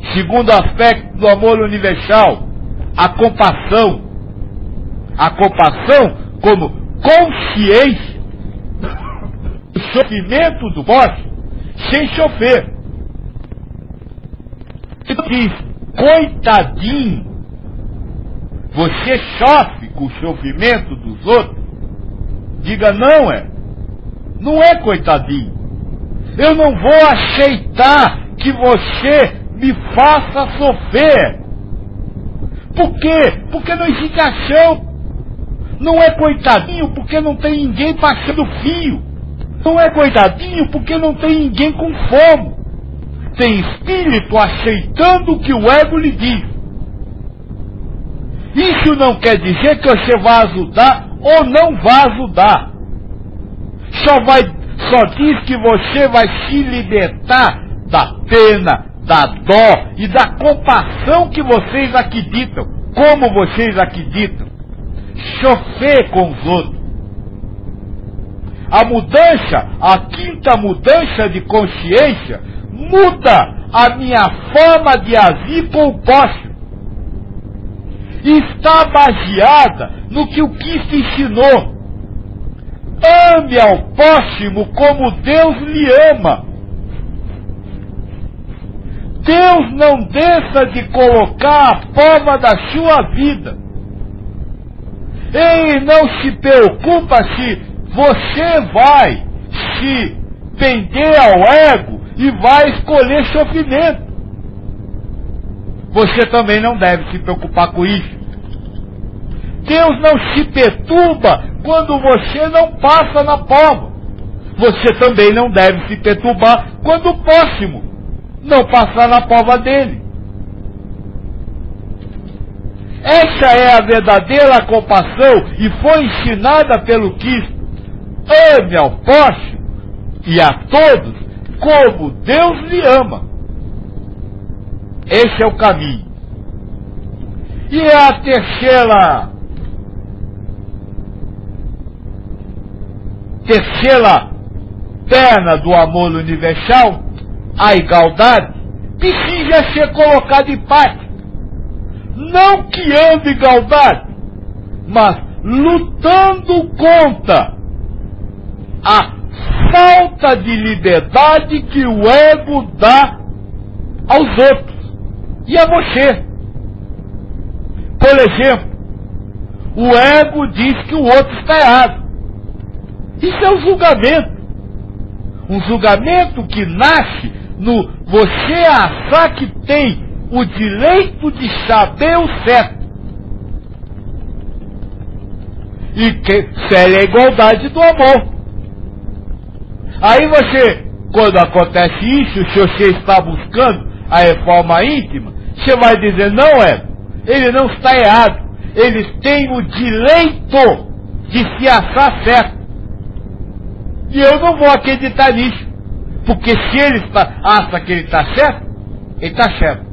Segundo aspecto do amor universal, a compassão. A compassão como consciência do sofrimento do próximo sem chofer. Então diz, coitadinho, você sofre com o sofrimento dos outros? Diga, não é coitadinho. Eu não vou aceitar que você me faça sofrer. Por quê? Porque não existe ação. Não é coitadinho porque não tem ninguém passando fio. Não é coitadinho porque não tem ninguém com fome. Tem espírito aceitando o que o ego lhe diz. Isso não quer dizer que você vai ajudar ou não vai ajudar. Só diz que você vai se libertar da pena, da dó e da compassão que vocês acreditam. Como vocês acreditam. Chofer com os outros. A mudança, a quinta mudança de consciência, muda a minha forma de agir com o próximo. Está baseada no que o Cristo ensinou. Ame ao próximo como Deus lhe ama. Deus não deixa de colocar a prova da sua vida. Ele não se preocupa se você vai se pender ao ego e vai escolher sofrimento. Você também não deve se preocupar com isso. Deus não se perturba quando você não passa na prova. Você também não deve se perturbar quando o próximo não passar na prova dele. Essa é a verdadeira compassão e foi ensinada pelo Cristo. Ame ao próximo e a todos como Deus lhe ama. Esse é o caminho. E a terceira perna do amor universal, a igualdade, precisa ser colocada em prática. Não criando igualdade, mas lutando contra a falta de liberdade que o ego dá aos outros e a você. Por exemplo, o ego diz que o outro está errado. Isso é um julgamento. Um julgamento que nasce no você achar que tem o direito de saber o certo. E que seria a igualdade do amor. Aí você, quando acontece isso, se você está buscando a reforma íntima, você vai dizer, não é, ele não está errado. Eles têm o direito de se achar certo. E eu não vou acreditar nisso. Porque se ele acha que ele está certo, ele está certo.